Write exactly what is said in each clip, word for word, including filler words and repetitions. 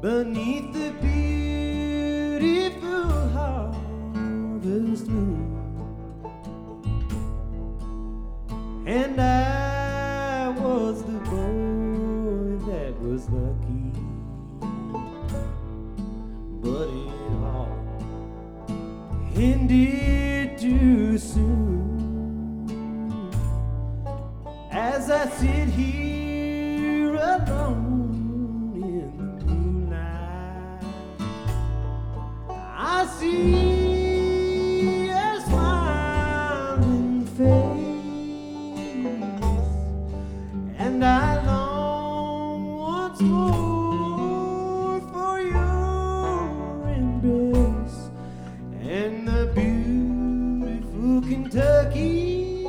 beneath the beautiful harvest moon. And I was the boy that was lucky, but it all ended too soon. As I sit here alone in the moonlight, I see a smiling face, and I long once more for your embrace and the beautiful Kentucky.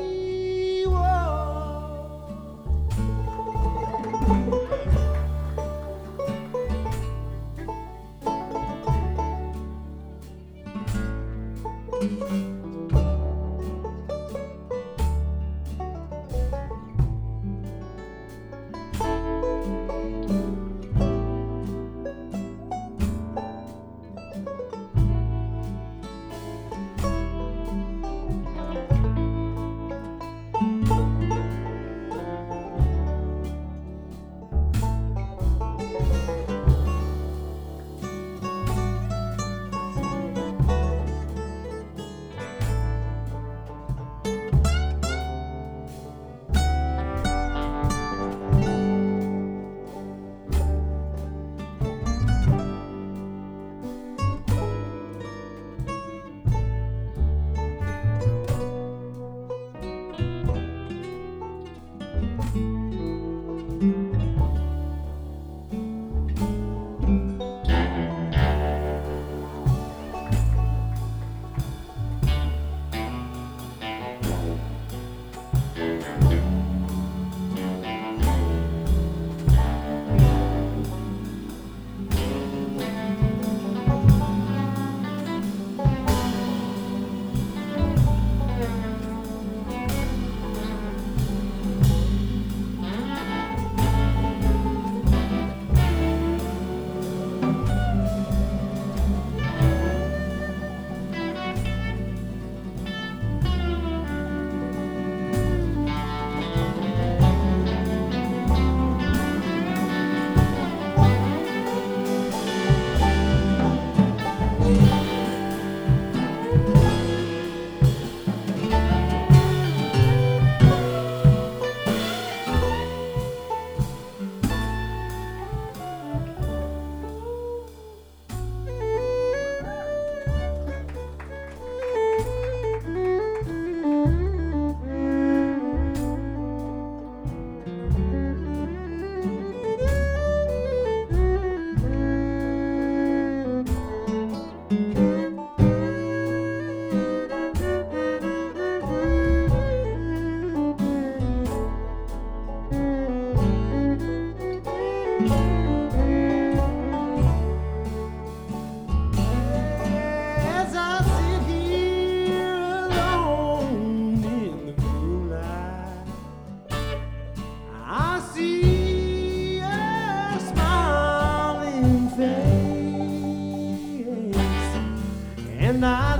And I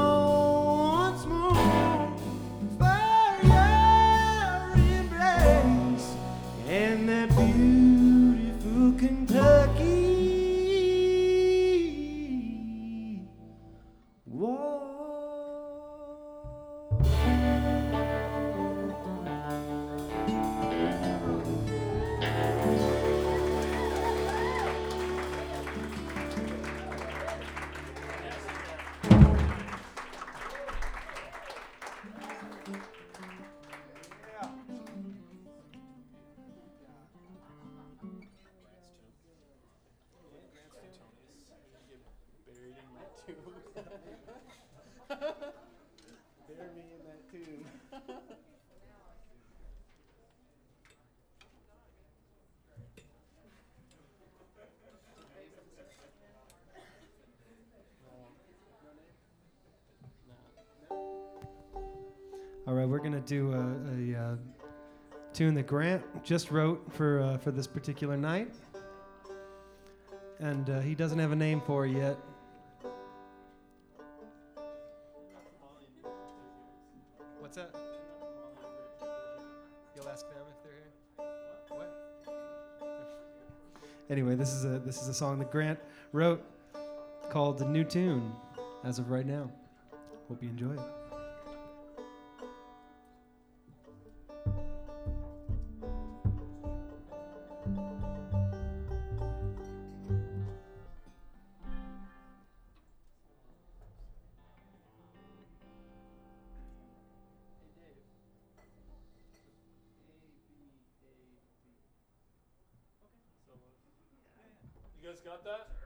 long once more for your embrace and that beautiful Kentucky. Whoa. Bury me in that tomb. All right, we're gonna do a, a, uh tune that Grant just wrote for uh, for this particular night, and uh, he doesn't have a name for it yet. What's that? You'll ask them if they're here. What? Anyway, this is a this is a song that Grant wrote called "The New Tune" as of right now. Hope you enjoy it. You guys got that?